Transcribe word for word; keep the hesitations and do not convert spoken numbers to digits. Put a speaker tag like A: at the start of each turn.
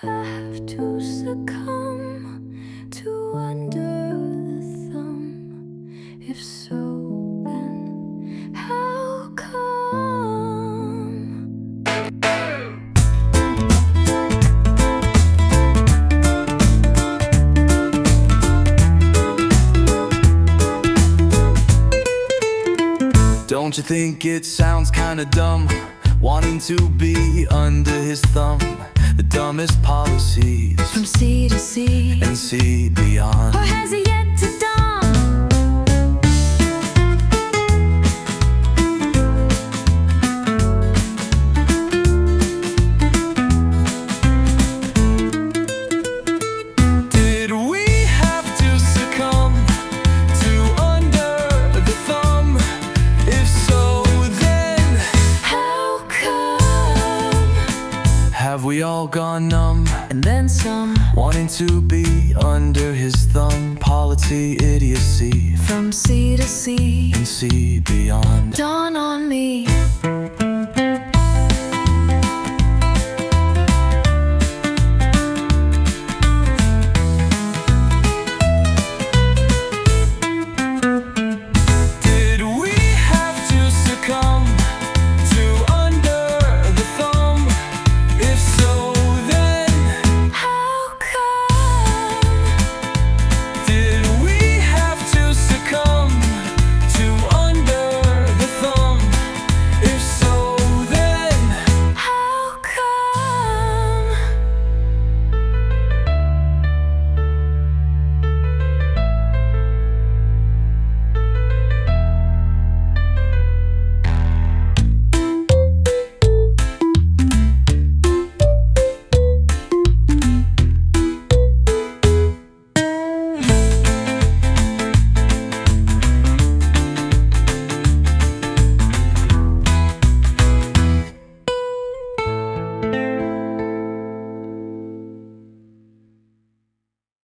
A: have to succumb to under the thumb? If so, then how come?
B: Don't you think it sounds kinda dumb, wanting to be under his thumb? The dumbest policies
A: From sea to sea,
B: and see beyond.
A: or has he yet to dawn?
B: Did we have to succumb to under the thumb? If so, then
A: How come?
B: have we all gone numb,
A: And then some,
B: wanting to be under his thumb? Policy, idiocy,
A: from sea to sea,
B: and see beyond.
A: dawn on me.